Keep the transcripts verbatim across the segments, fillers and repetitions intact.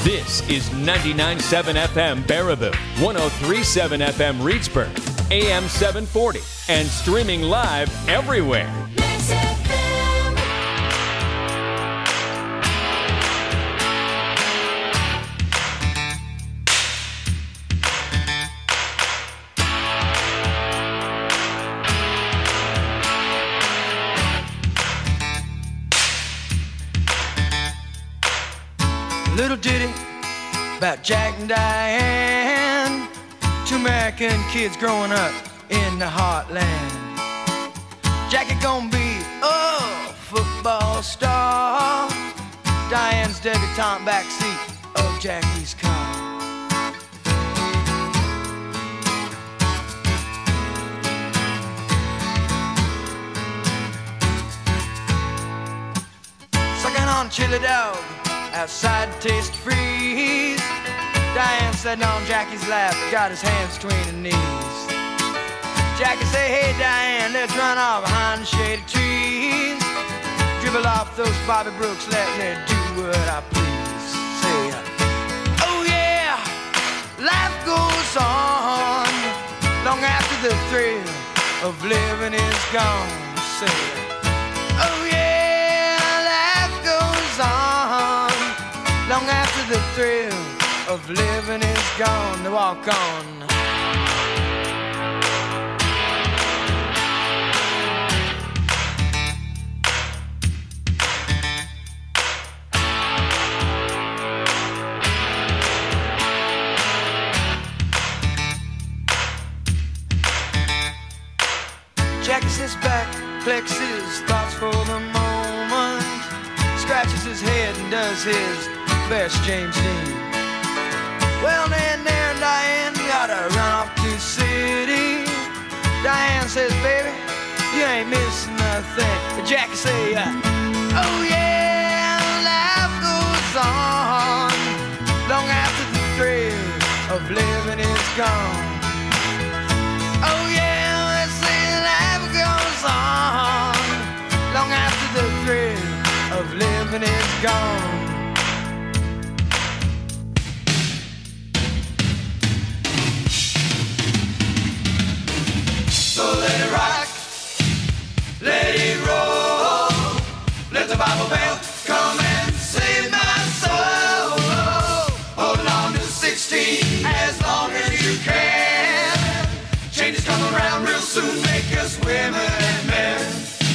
This is ninety-nine point seven F M Baraboo, one oh three point seven F M Reedsburg, A M seven forty, and streaming live everywhere. Max F M. Little ditty about Jack and Diane, two American kids growing up in the heartland. Jackie gonna be a football star, Diane's debutante backseat of Jackie's car. Sucking on chili dog outside to taste freeze. Diane sitting on Jackie's lap, got his hands between her knees. Jackie say, hey Diane, let's run off behind the shady trees. Dribble off those Bobby Brooks, let me do what I please. Say, oh yeah, life goes on long after the thrill of living is gone. Say, oh yeah, life goes on long after the thrill of living is gone. To walk on. Jackie sits back, collects his thoughts for the moment, scratches his head and does his best James Dean. Well, then there, Diane, you gotta run off to the city. Diane says, baby, you ain't missing nothing. But Jackie say, uh, oh yeah, life goes on long after the thrill of living is gone. Oh yeah, let's say life goes on long after the thrill of living is gone. So let it rock, let it roll, let the Bible belt come and save my soul. Hold on to sixteen as long as you can. Changes come around real soon, make us women and men.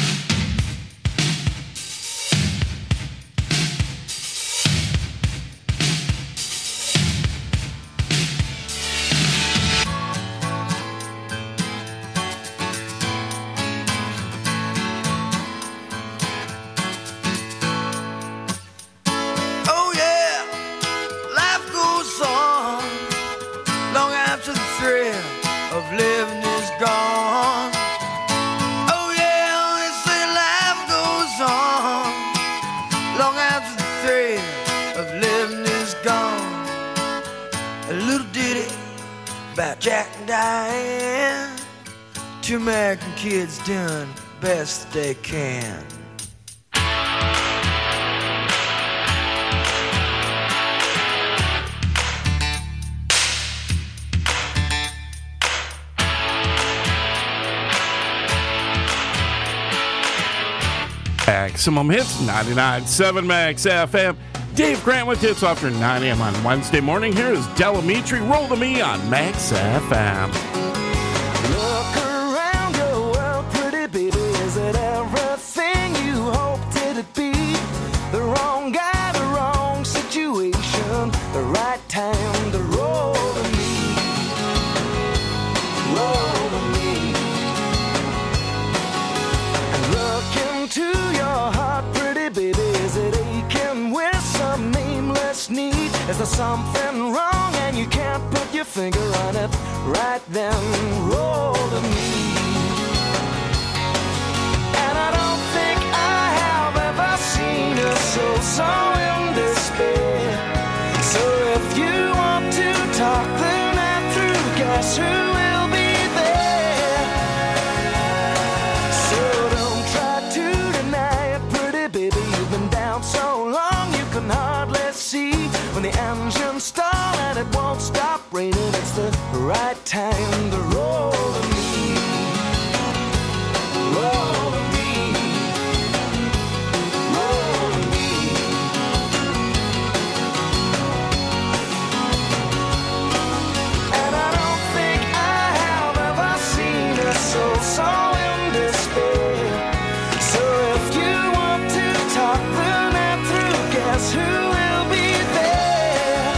Living is gone. Oh yeah, they say life goes on long after the thrill of living is gone. A little ditty about Jack and Diane, two American kids doing best they can. Maximum Hits, ninety-nine point seven Max F M. Dave Grant with Hits after nine a.m. on Wednesday morning. Here is Delamitri, Roll to Me on Max F M. Look around your world, pretty baby. Is it everything you hoped it'd be? The wrong guy, the wrong situation, the right time to roll to me. Roll to me. And look into your heart, pretty baby. Is it aching with some nameless need? Is there something wrong and you can't put your finger on it? Right then, roll to me. And I don't think I have ever seen a soul so in despair. So if you want to talk the night through, guess who will be there? So don't try to deny it, pretty baby. You've been down so long you can hardly see. When when the engines stall and it won't stop raining, it's the right time to roll to me. Roll to me. Roll to me. And I don't think I have ever seen a soul so in despair. So if you want to talk the night through, guess who will be there?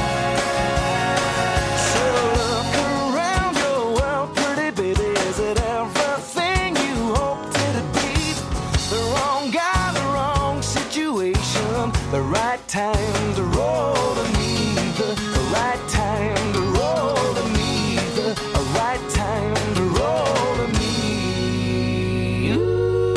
So look around your world, pretty baby. Is it everything you hoped it'd be? The wrong guy, the wrong situation, the right time to roll to me. The, the right time to roll to me. The, the right time to roll to me. Ooh.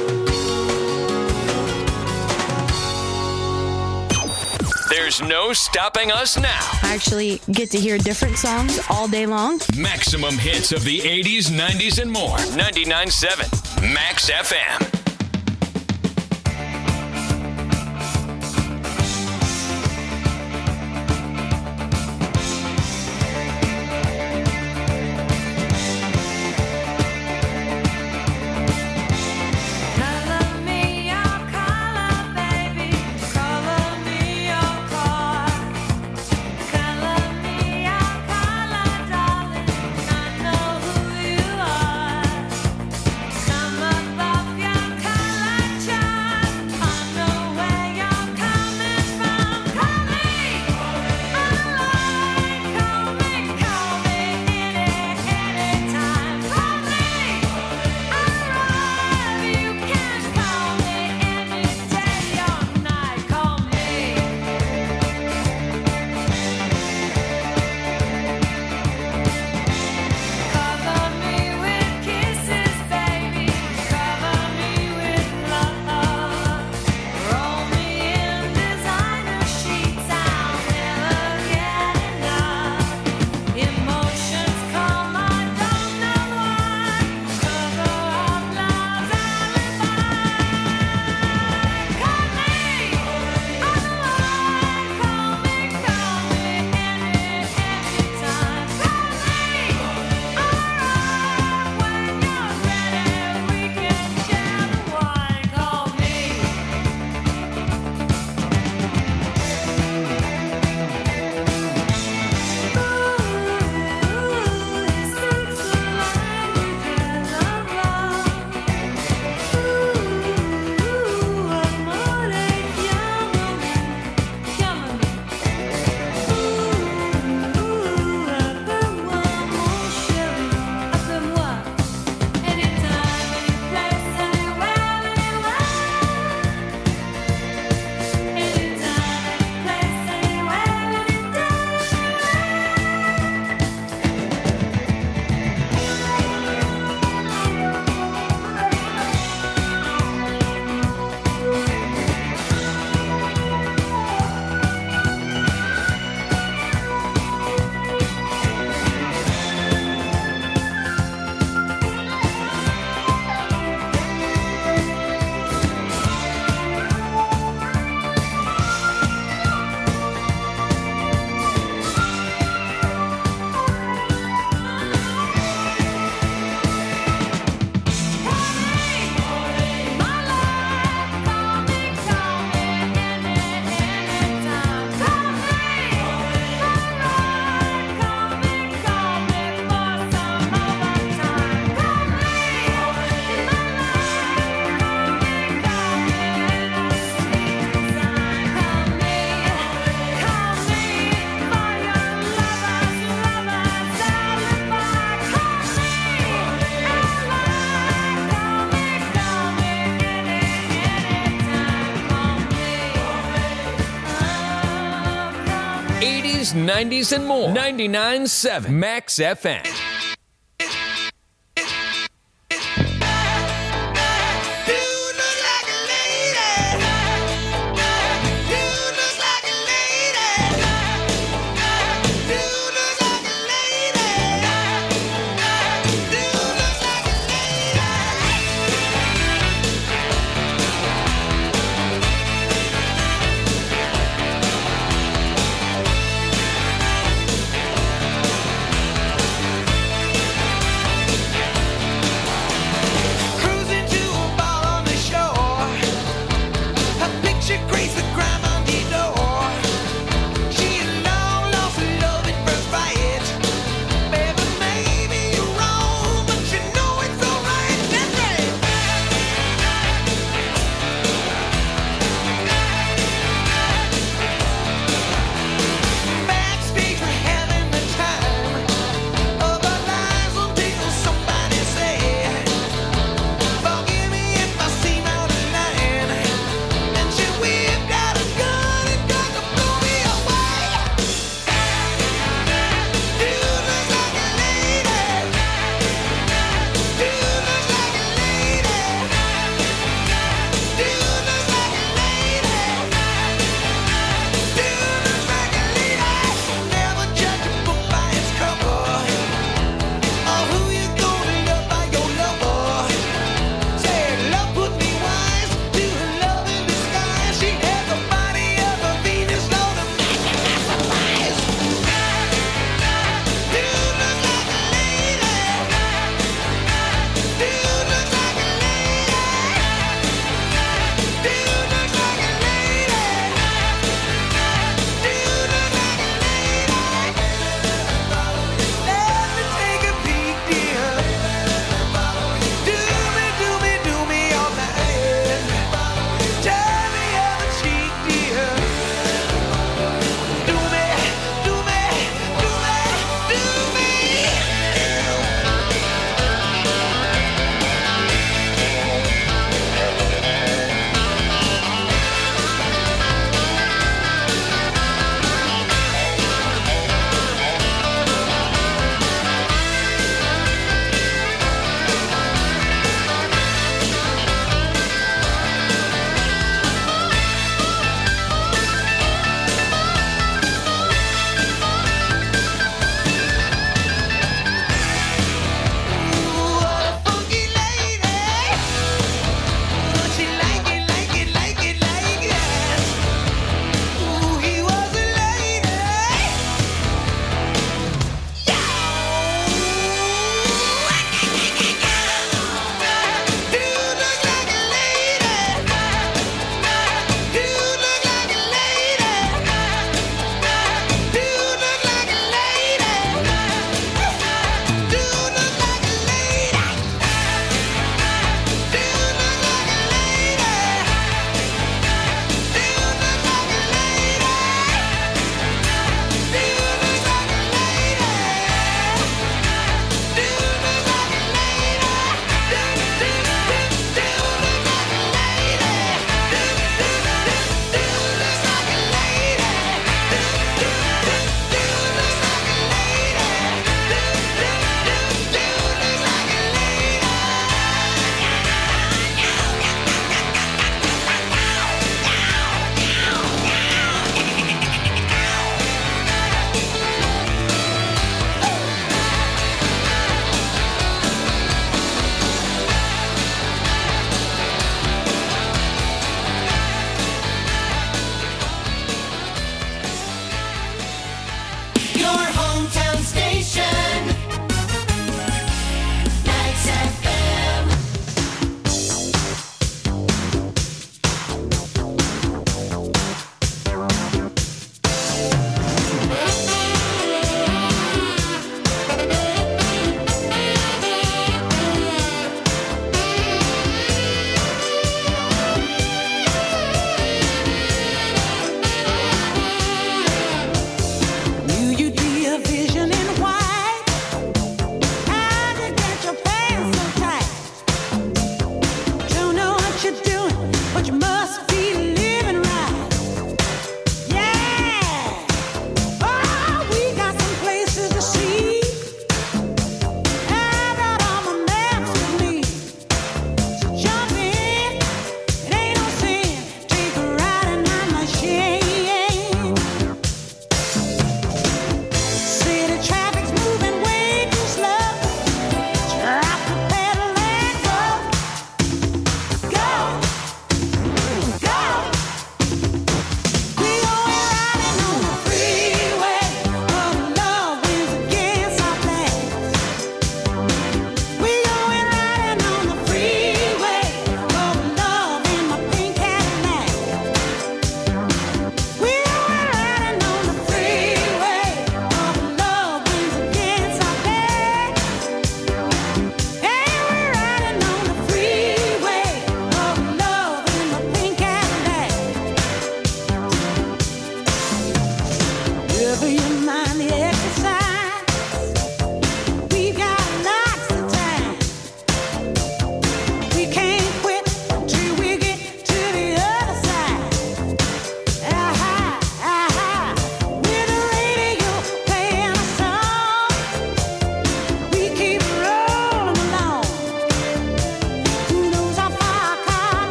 There's no stopping us now. I actually get to hear different songs all day long. Maximum hits of the eighties, nineties, and more. ninety-nine point seven Max F M. Color me your color, baby. Color me your car. Color me your color, darling. I know who you are. Come above your color chart. I know where you're coming from. Call me, alright. Call me, call me any, anytime. Call me, alright. You can call me any day or night. Call me. Cover me with kisses, baby. Cover me with love. Roll me in designer sheets. I'll never get enough. Emotions come, I don't know why. Cover up love's alibi. Call me, alright. Call me, call me any, anytime. Call me, alright. When you're ready, we can share the wine. Call me. eighties, nineties, and more. ninety-nine point seven Max F M.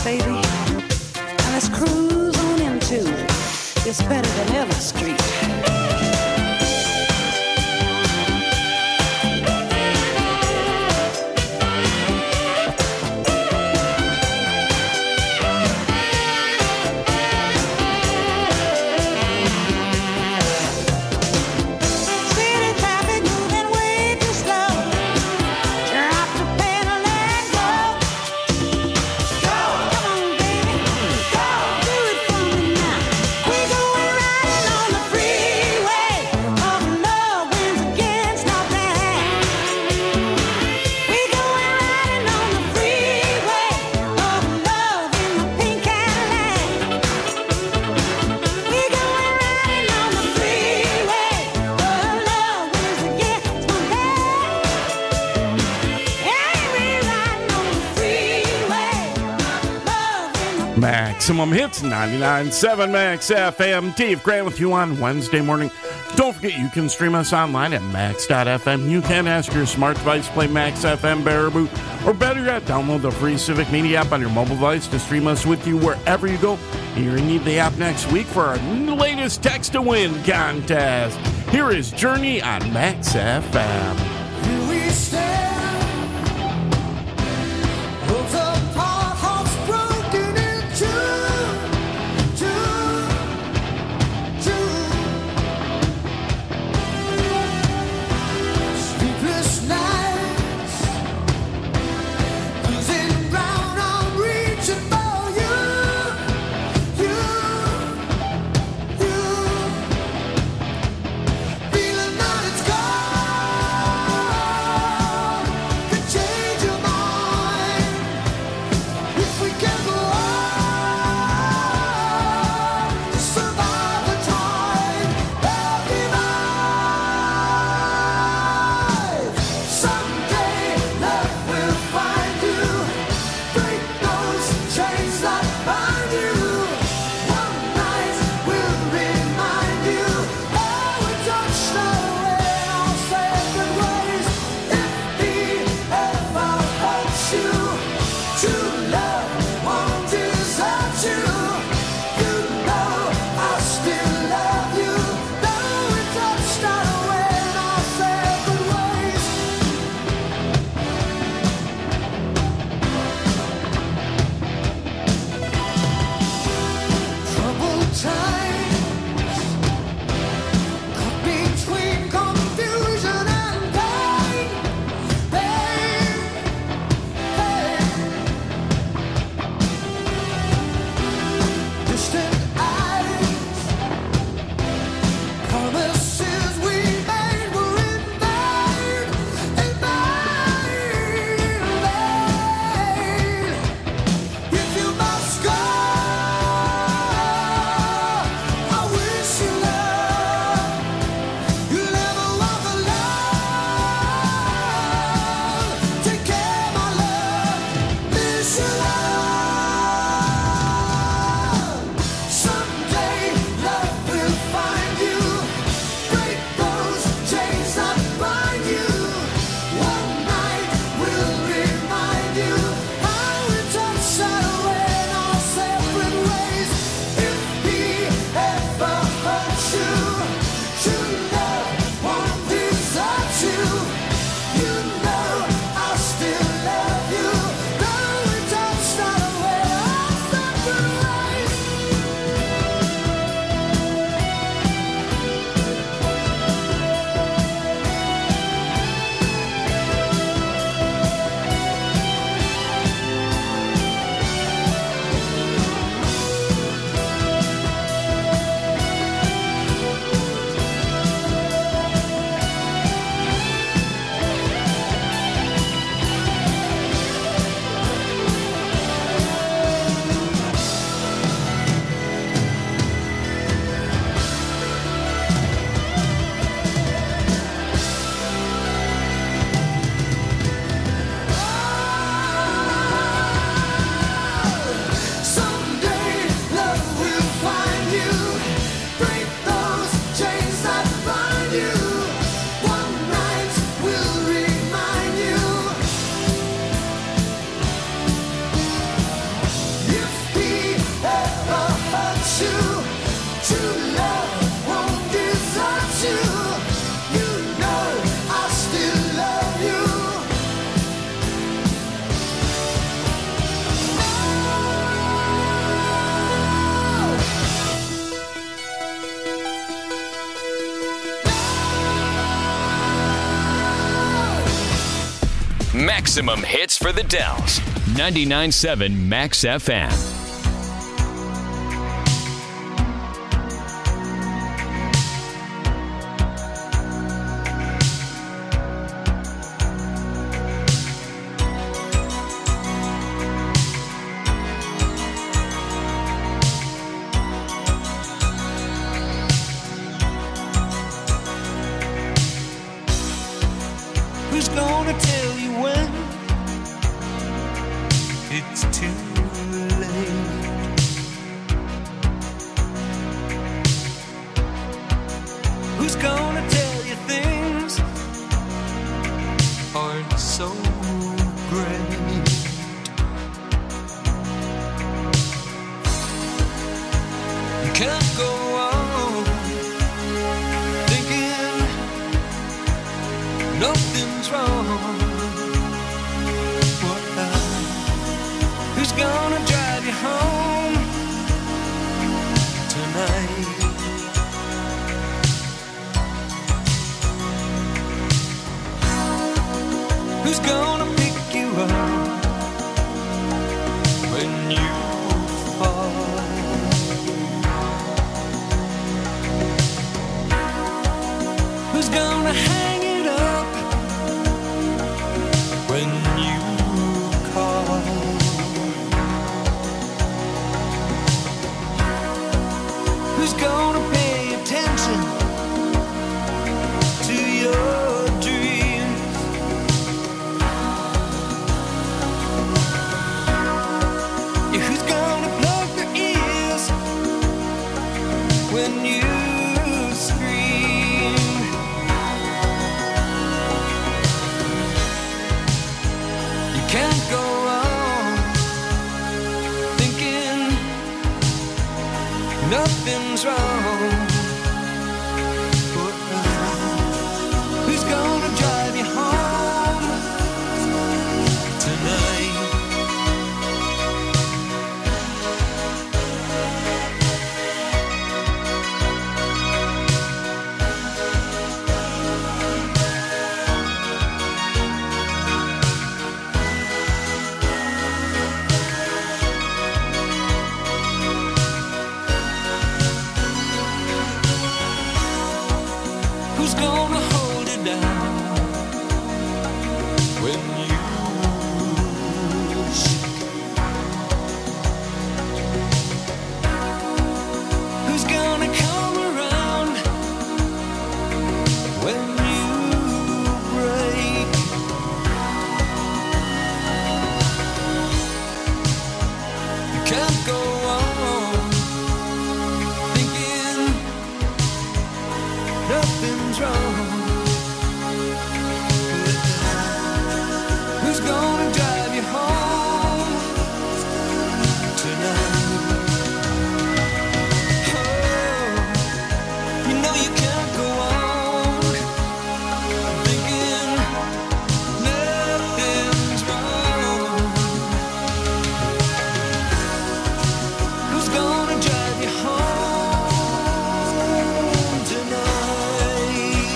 baby. Now let's cruise on into this better than ever street. Maximum Hits, ninety-nine point seven Max F M. Dave Grant with you on Wednesday morning. Don't forget you can stream us online at max dot f m. You can ask your smart device to play Max F M Baraboo, or better yet, download the free Civic Media app on your mobile device to stream us with you wherever you go. You're going to need the app next week for our latest Text to Win contest. Here is Journey on Max F M. Here we stand. Worlds apart, hearts broken in two, two, two. Sleepless nights, losing ground, I'm reaching for you, you, you. Feeling that it's gone. maximum hits for the Dells. ninety-nine point seven Max F M. Who's gonna tell you when it's too late? Who's gonna tell you things aren't so great? You can't go on thinking nothing's wrong. What, uh, who's gonna drive you home tonight? Who's gonna pick you up when you fall? Who's gonna hang it up when you call? Who's gonna pay attention to your dreams? Yeah, who's gonna plug their ears when you scream? You can't go on thinking nothing's wrong. Who's gonna drive you home tonight? Who's gonna hold it down when you shake? Who's gonna come around when you break? You can't go on thinking nothing's wrong. Who's gonna drive you home tonight? Oh, you know you can't go on thinking nothing's wrong. Who's gonna drive you home tonight?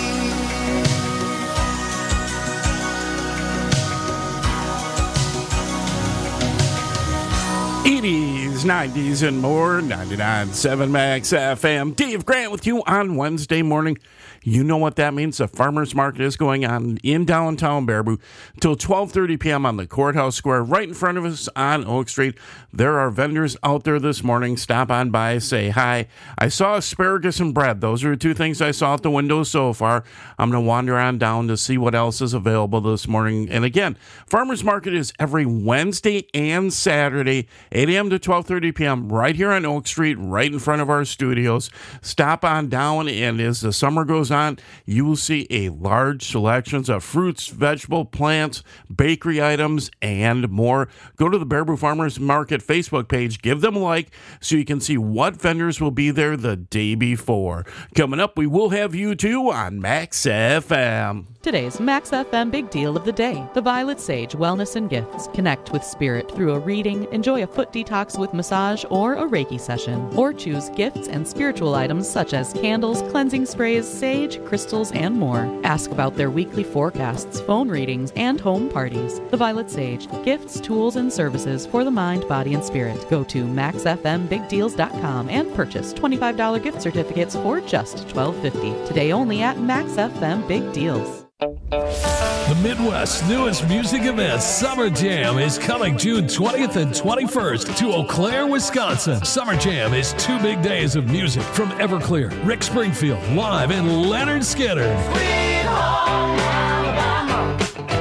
eighties, nineties, and more. ninety-nine point seven Max F M. Dave Grant with you on Wednesday morning. You know what that means. The farmers market is going on in downtown Baraboo till twelve thirty p.m. on the Courthouse Square right in front of us on Oak Street. There are vendors out there this morning. Stop on by, say hi. I saw asparagus and bread. Those are the two things I saw at the window so far. I'm going to wander on down to see what else is available this morning. And again, farmers market is every Wednesday and Saturday, eight a.m. to twelve thirty p.m. right here on Oak Street, right in front of our studios. Stop on down, and as the summer goes on, you will see a large selections of fruits, vegetable, plants, bakery items, and more. Go to the Baraboo Farmers Market Facebook page, give them a like so you can see what vendors will be there the day before. Coming up, we will have you too on Max F M. Today's Max F M Big Deal of the Day, the Violet Sage Wellness and Gifts. Connect with spirit through a reading, enjoy a foot detox with massage, or a Reiki session. Or choose gifts and spiritual items such as candles, cleansing sprays, sage, crystals, and more. Ask about their weekly forecasts, phone readings, and home parties. The Violet Sage, gifts, tools, and services for the mind, body, and spirit. Go to max f m big deals dot com and purchase twenty-five dollars gift certificates for just twelve fifty. Today only at Max F M Big Deals. The Midwest's newest music event, Summer Jam, is coming June twentieth and twenty-first to Eau Claire, Wisconsin. Summer Jam is two big days of music from Everclear, Rick Springfield, live, and Leonard Skinner. Sweet home Alabama,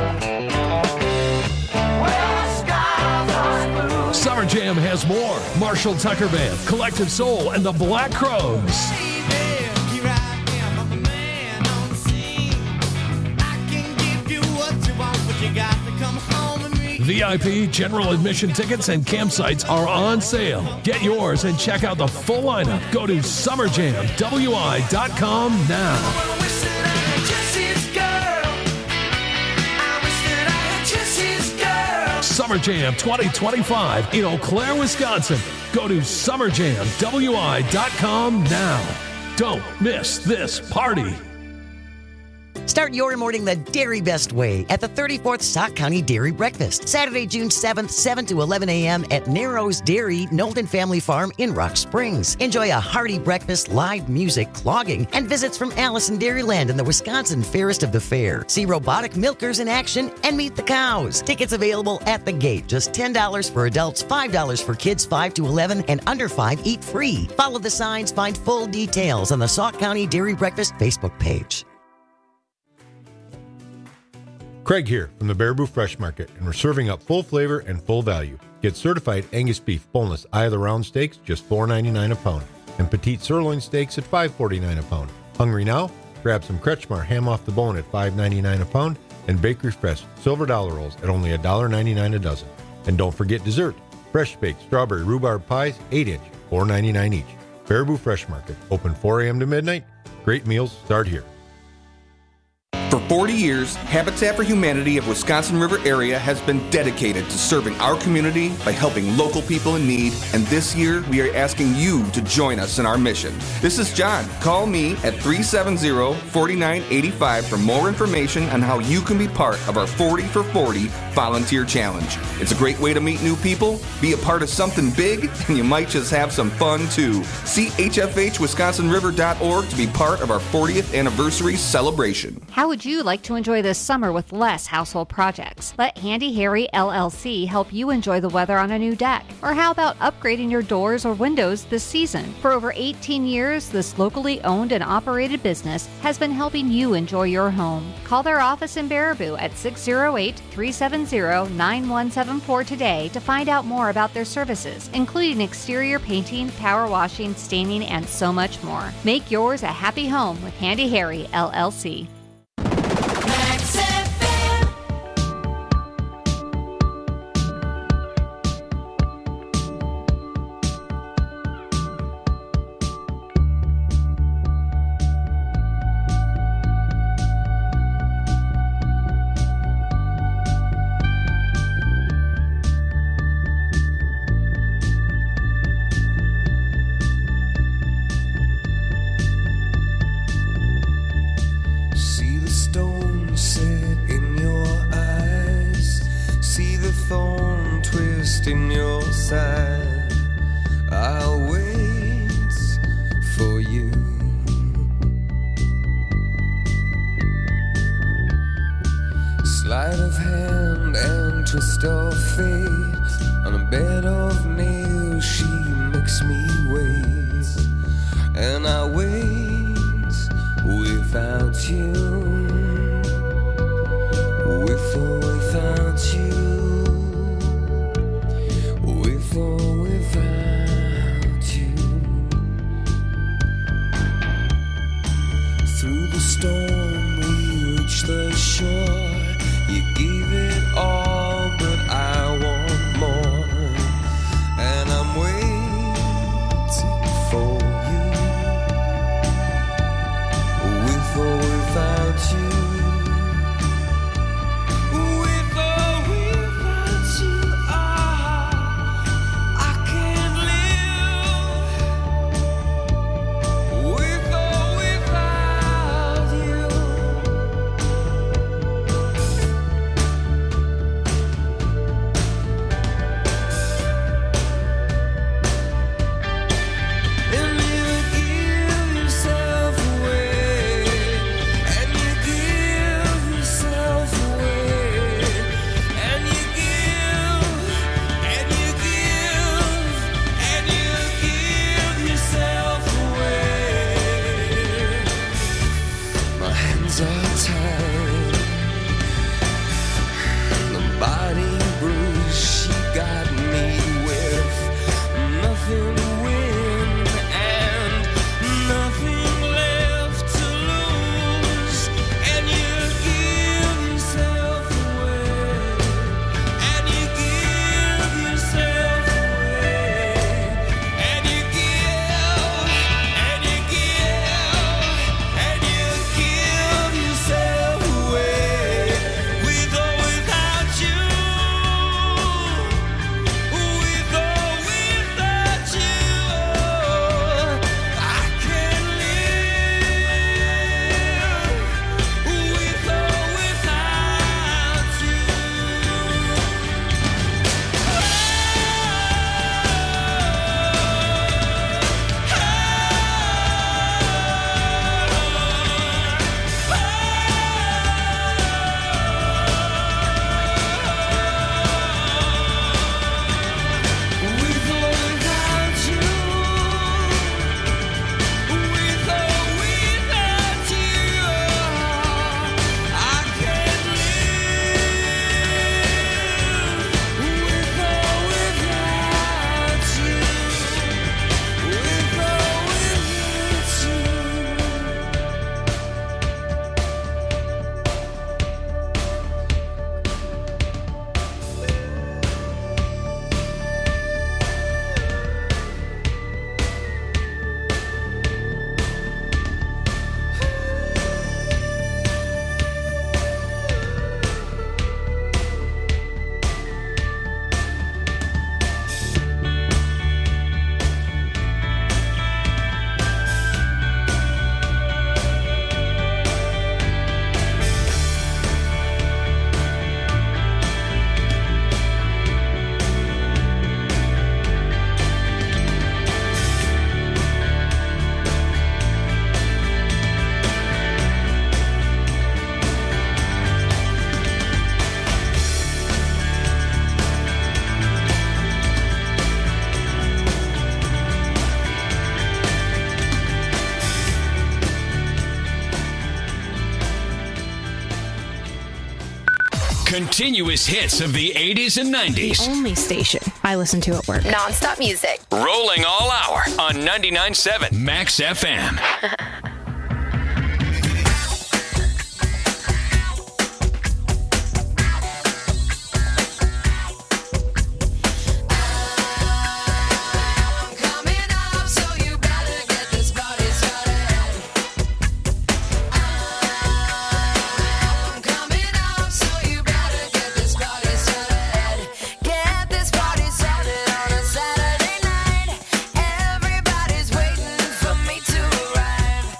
where the skies are blue. Summer Jam has more. Marshall Tucker Band, Collective Soul, and the Black Crows. V I P, general admission tickets, and campsites are on sale. Get yours and check out the full lineup. Go to summer jam w i dot com now. Summer Jam twenty twenty-five in Eau Claire, Wisconsin. Go to summer jam w i dot com now. Don't miss this party. Start your morning the Dairy Best way at the thirty-fourth Sauk County Dairy Breakfast. Saturday, June seventh, seven to eleven a.m. at Narrows Dairy, Knowlton Family Farm in Rock Springs. Enjoy a hearty breakfast, live music, clogging, and visits from Allison Dairyland and the Wisconsin Fairest of the Fair. See robotic milkers in action and meet the cows. Tickets available at the gate. Just ten dollars for adults, five dollars for kids five to eleven, and under five eat free. Follow the signs, find full details on the Sauk County Dairy Breakfast Facebook page. Craig here from the Baraboo Fresh Market, and we're serving up full flavor and full value. Get certified Angus beef boneless eye of the round steaks, just four ninety-nine a pound, and petite sirloin steaks at five forty-nine a pound. Hungry now? Grab some Kretschmar ham off the bone at five ninety-nine a pound, and Bakery Fresh silver dollar rolls at only one ninety-nine a dozen. And don't forget dessert: fresh baked strawberry rhubarb pies, eight inch, four ninety-nine each. Baraboo Fresh Market, open four a.m. to midnight. Great meals start here. For forty years, Habitat for Humanity of Wisconsin River area has been dedicated to serving our community by helping local people in need, and this year we are asking you to join us in our mission. This is John. Call me at three seven zero, four nine eight five for more information on how you can be part of our forty for forty volunteer challenge. It's a great way to meet new people, be a part of something big, and you might just have some fun too. See h f h wisconsin river dot org to be part of our fortieth anniversary celebration. How would you like to enjoy this summer with less household projects? Let Handy Harry L L C help you enjoy the weather on a new deck. Or how about upgrading your doors or windows this season? For over eighteen years, this locally owned and operated business has been helping you enjoy your home. Call their office in Baraboo at six oh eight, three seven zero, nine one seven four today to find out more about their services, including exterior painting, power washing, staining, and so much more. Make yours a happy home with Handy Harry L L C. With or without you, ah, I can't hands are tied. The body bruise she got me with, nothing to win and nothing left to lose. And you give yourself away, and you give yourself away, and you give, and you give, and you give yourself away, with or without you, with or without you. I can live with or without you. With or without you, with or without you, I can live. With or without you, with or Continuous hits of the eighties and nineties. The only station I listen to at work. Non-stop music. Rolling all hour on ninety-nine point seven Max F M. Get this party started on a Saturday night. Everybody's waiting for me to arrive.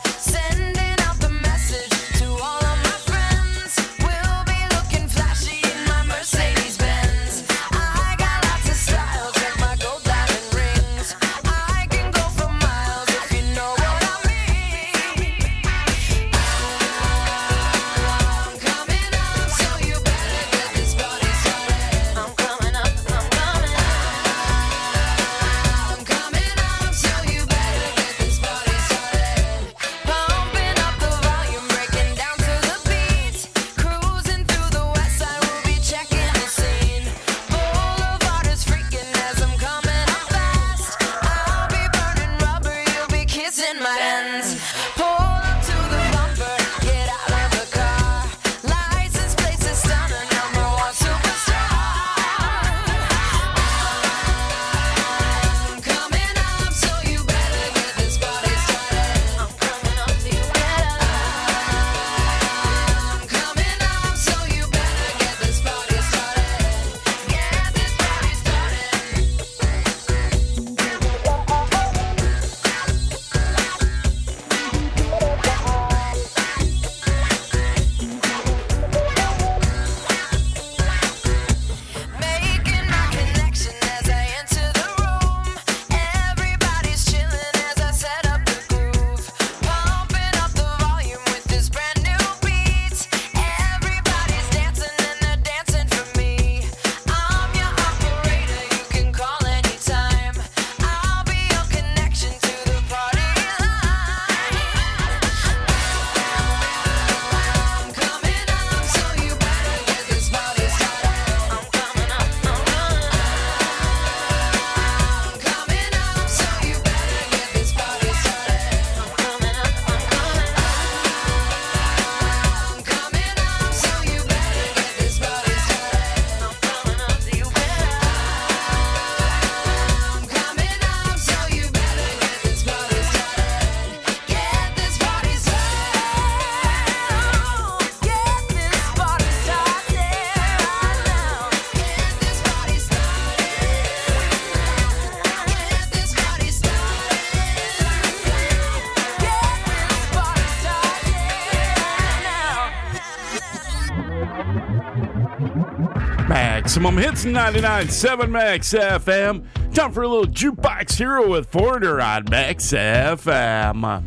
Maximum Hits ninety-nine point seven Max F M. Time for a little Jukebox Hero with Foreigner on Max F M.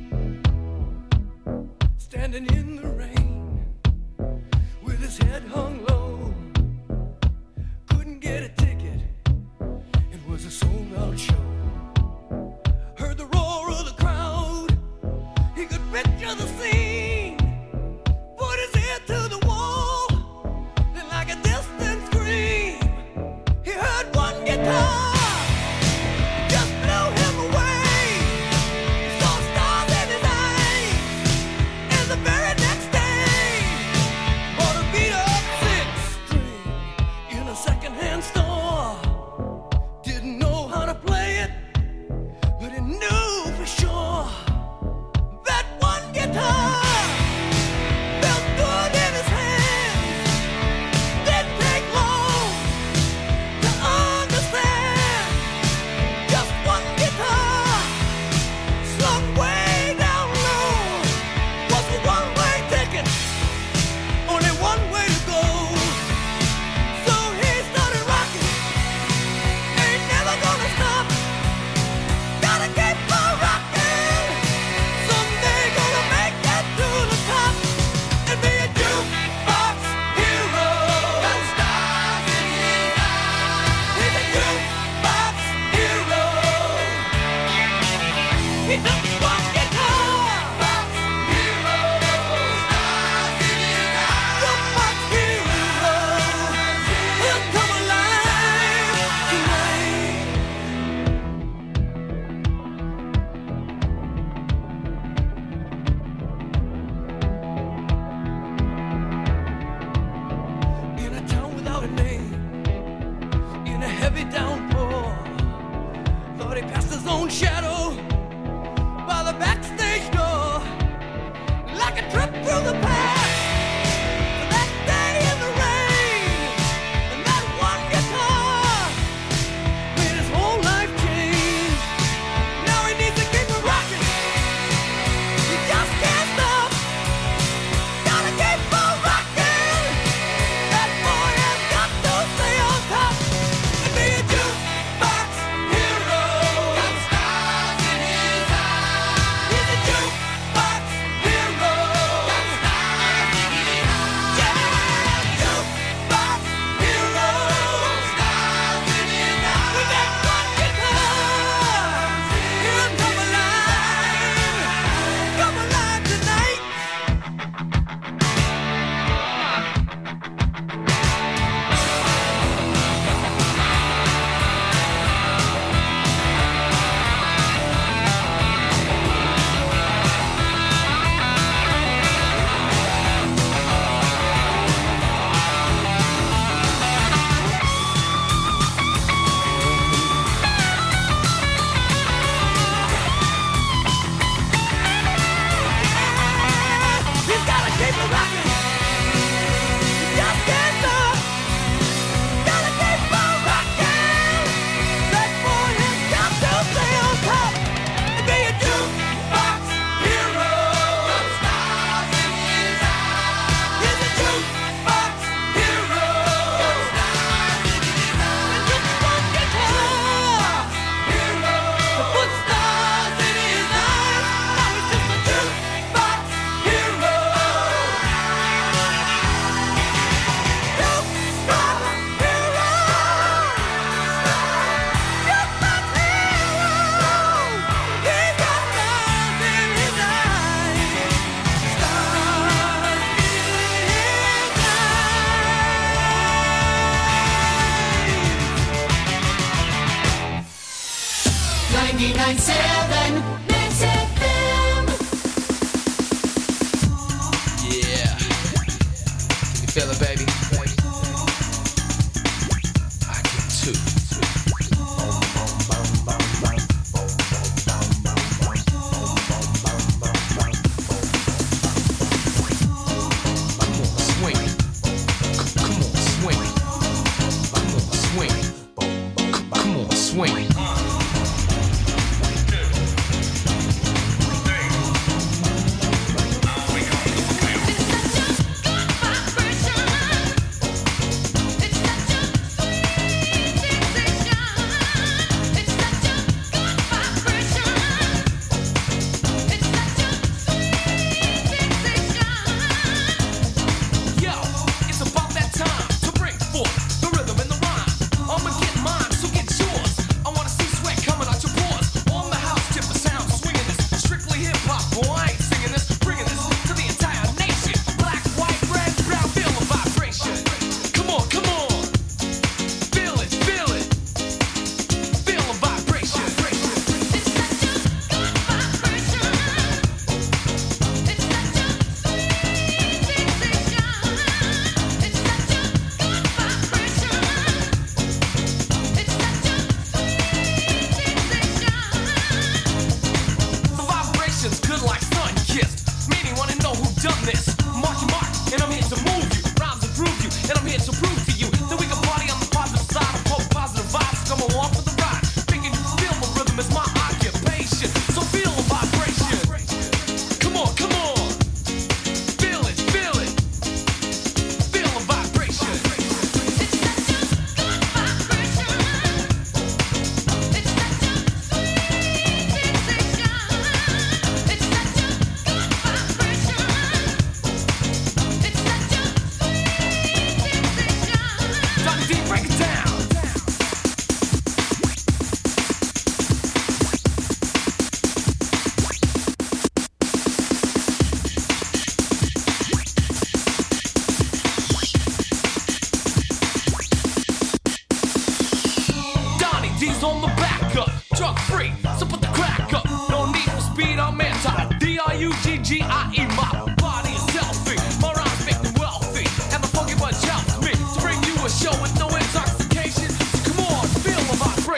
Standing in the rain with his head hung low, couldn't get a ticket, it was a sold out show. Heard the roar of the crowd, he could picture the scene, put his ear to the wall, then like a distant scream, he heard one guitar.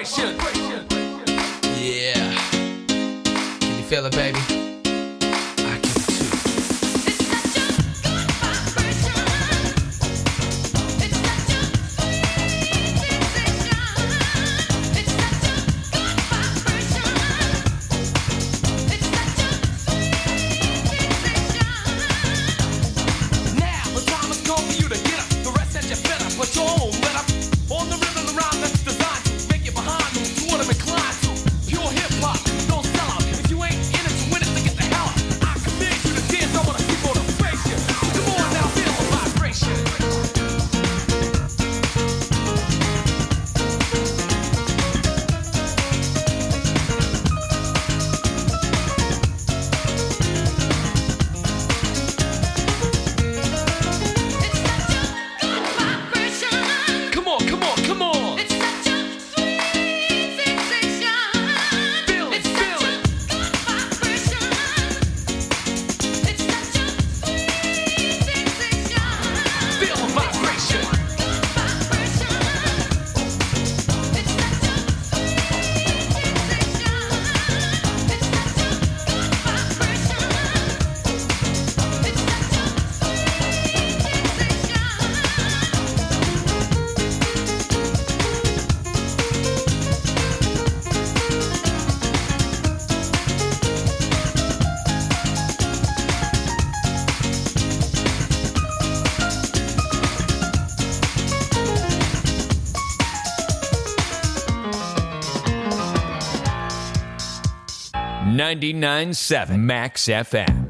vibration. Yeah. Can you feel it, baby? I can too. Now the time has come for you to get up. The rest that you fed up, put your own let up. On the rhythm around that's designed to make you behind moves to what I'm inclined to. Pure hip hop, don't sell out. If you ain't in it to win it, then get the hell out. I command you to dance, I wanna see motivation. So come on now, feel the vibration. Come on, come on, come on. It's such a sweet sensation. Feel it, feel it. Vibration. It's such a sweet sensation. Feel the vibration. ninety-nine point seven Max F M.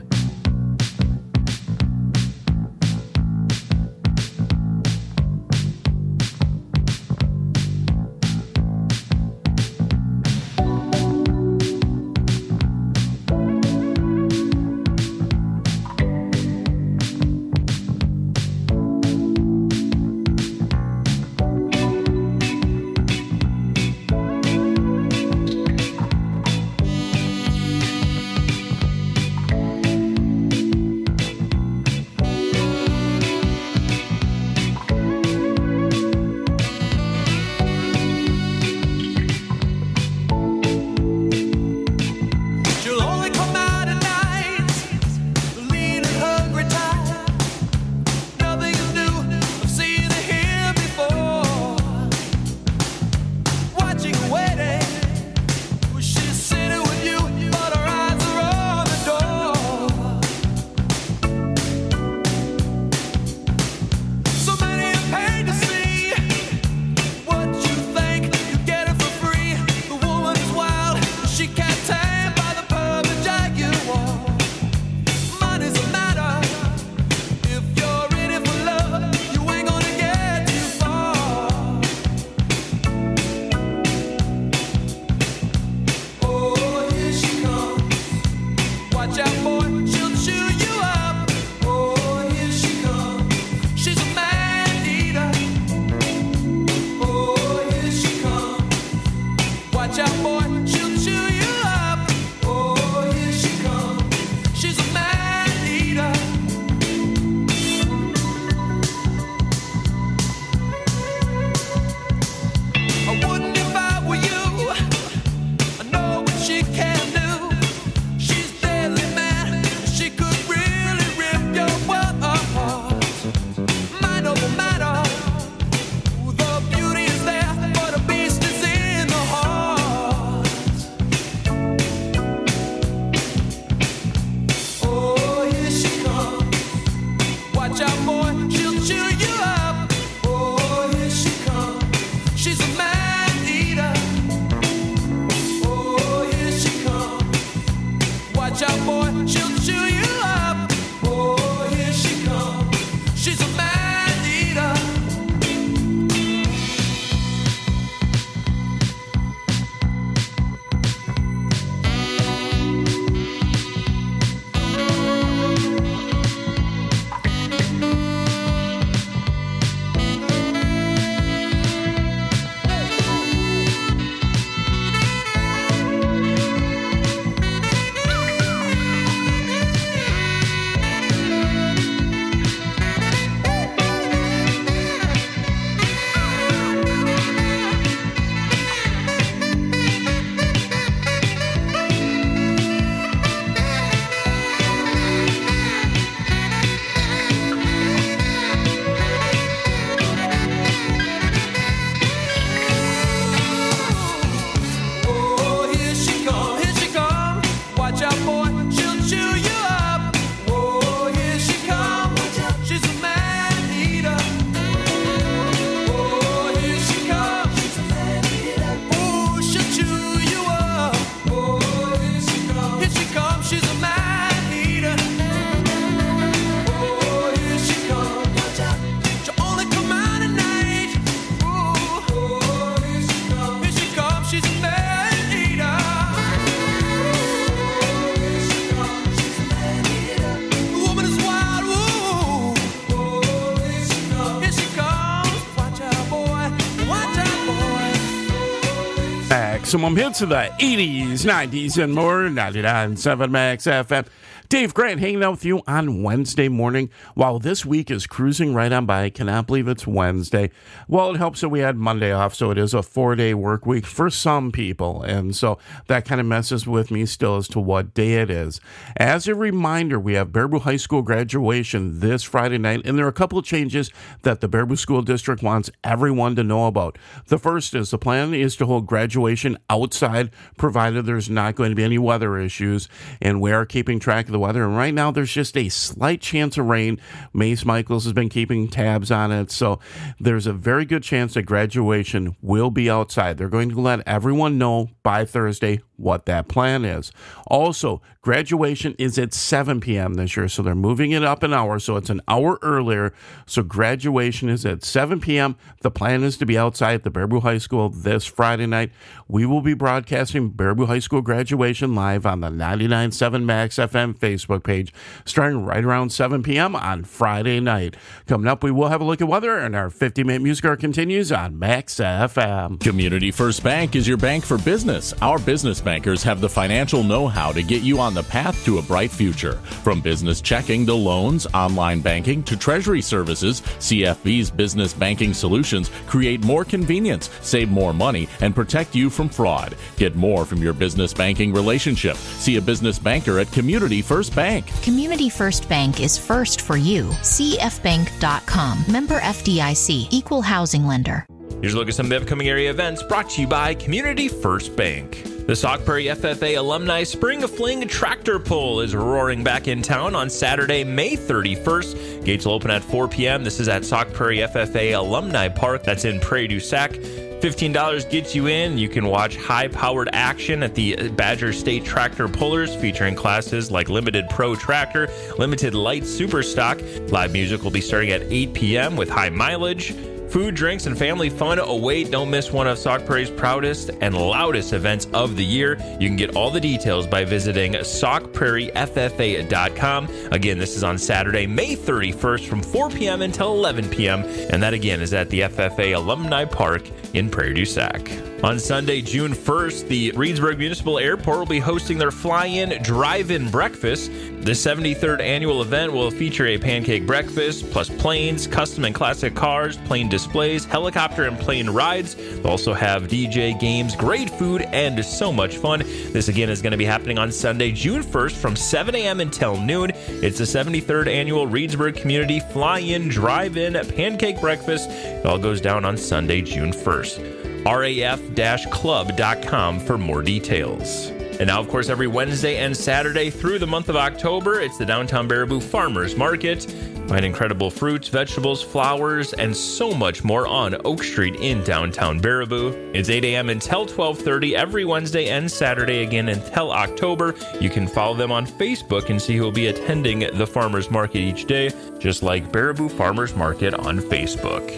maximum hits of the eighties, nineties, and more. ninety-nine point seven Max F M. Dave Grant hanging out with you on Wednesday morning while this week is cruising right on by. I cannot believe it's Wednesday. Well, it helps that we had Monday off, so it is a four-day work week for some people, and so that kind of messes with me still as to what day it is. As a reminder, we have Baraboo High School graduation this Friday night, and there are a couple of changes that the Baraboo School District wants everyone to know about. The first is the plan is to hold graduation outside, provided there's not going to be any weather issues, and we are keeping track of the weather, and right now there's just a slight chance of rain. Mace Michaels has been keeping tabs on it, so there's a very good chance that graduation will be outside. They're going to let everyone know by Thursday what that plan is. Also, graduation is at seven p.m. this year, so they're moving it up an hour, so it's an hour earlier. So graduation is at seven p.m. The plan is to be outside at the Baraboo High School this Friday night. We will be broadcasting Baraboo High School graduation live on the ninety-nine point seven Max F M Facebook page, starting right around seven p.m. on Friday night. Coming up, we will have a look at weather, and our fifty-minute music hour continues on Max F M. Community First Bank is your bank for business. Our business bankers have the financial know-how to get you on the path to a bright future. From business checking to loans, online banking to treasury services, C F B's business banking solutions create more convenience, save more money, and protect you from fraud. Get more from your business banking relationship. See a business banker at Community First Bank. Community First Bank is first for you. C F bank dot com. Member F D I C. Equal housing lender. Here's a look at some of the upcoming area events brought to you by Community First Bank. The Sauk Prairie F F A Alumni Spring Fling Tractor Pull is roaring back in town on Saturday, May thirty-first. Gates will open at four p.m. This is at Sauk Prairie F F A Alumni Park. That's in Prairie du Sac. fifteen dollars gets you in. You can watch high-powered action at the Badger State Tractor Pullers, featuring classes like Limited Pro Tractor, Limited Light Super Stock. Live music will be starting at eight p.m. with high mileage. Food, drinks, and family fun await. Don't miss one of Sauk Prairie's proudest and loudest events of the year. You can get all the details by visiting sauk prairie f f a dot com. Again, this is on Saturday, May thirty-first from four p.m. until eleven p.m. And that, again, is at the F F A Alumni Park in Prairie du Sac. On Sunday, June first, the Reedsburg Municipal Airport will be hosting their fly-in drive-in breakfast. The seventy-third annual event will feature a pancake breakfast, plus planes, custom and classic cars, plane displays, helicopter and plane rides. They'll also have D J games, great food, and so much fun. This, again, is going to be happening on Sunday, June first from seven a.m. until noon. It's the seventy-third annual Reedsburg Community Fly-In Drive-In Pancake Breakfast. It all goes down on Sunday, June first. R A F club dot com for more details. And now, of course, every Wednesday and Saturday through the month of October, it's the Downtown Baraboo Farmers Market. Find incredible fruits, vegetables, flowers, and so much more on Oak Street in downtown Baraboo. It's eight a.m. until twelve thirty every Wednesday and Saturday again until October. You can follow them on Facebook and see who will be attending the Farmers Market each day, just like Baraboo Farmers Market on Facebook.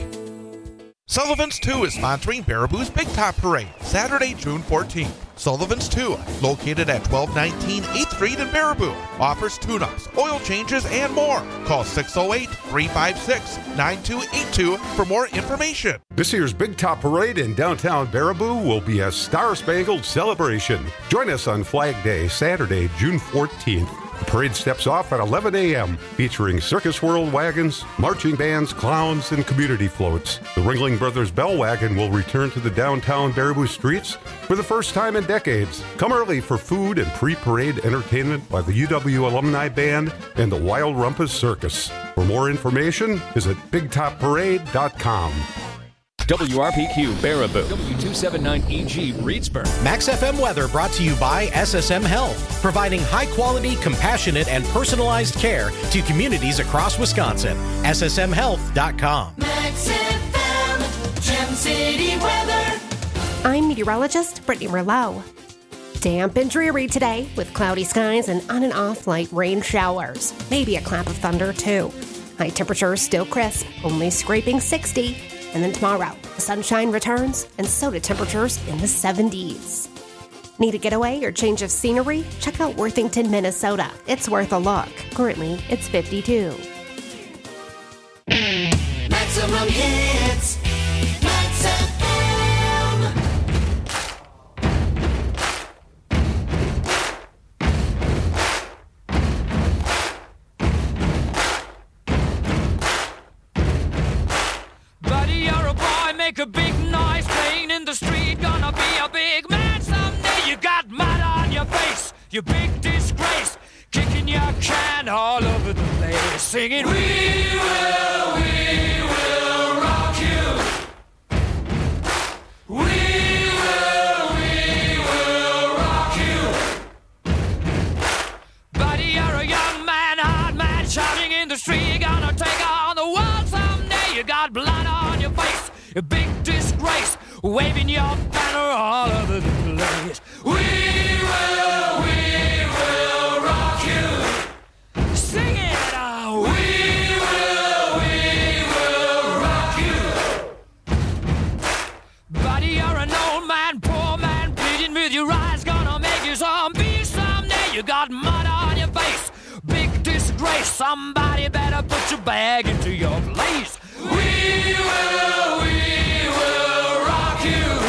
Sullivan's two is sponsoring Baraboo's Big Top Parade, Saturday, June fourteenth. Sullivan's two, located at twelve nineteen eighth Street in Baraboo, offers tune-ups, oil changes, and more. Call six oh eight, three five six, nine two eight two for more information. This year's Big Top Parade in downtown Baraboo will be a star-spangled celebration. Join us on Flag Day, Saturday, June fourteenth. The parade steps off at eleven a.m., featuring Circus World wagons, marching bands, clowns, and community floats. The Ringling Brothers Bell Wagon will return to the downtown Baraboo streets for the first time in decades. Come early for food and pre-parade entertainment by the U W Alumni Band and the Wild Rumpus Circus. For more information, visit big top parade dot com. W R P Q Baraboo, W two seventy-nine E G Reedsburg. Max F M weather brought to you by S S M Health, providing high-quality, compassionate, and personalized care to communities across Wisconsin. S S M health dot com. Max F M, Gem City weather. I'm meteorologist Brittany Merlot. Damp and dreary today with cloudy skies and on and off light rain showers. Maybe a clap of thunder, too. High temperatures still crisp, only scraping sixty. And then tomorrow, the sunshine returns, and so do temperatures in the seventies. Need a getaway or change of scenery? Check out Worthington, Minnesota. It's worth a look. Currently, it's fifty-two. Maximum hits, Max F M. make a big noise playing in the street. Gonna be a big man someday. You got mud on your face, you big disgrace. Kicking your can all over the place, singing, we will, we will rock you. We will, we will rock you. Buddy, you're a young man, hard man, shouting in the street. You're gonna take on the world someday. You got blood on your face, a big disgrace, waving your banner all over the place. We will, we will rock you. Sing it out. We will, we will rock you. Buddy, you're an old man, poor man, pleading with your eyes, gonna make you zombie someday. You got mud on your face, big disgrace. Somebody better put your bag into your place. We will, we will rock you.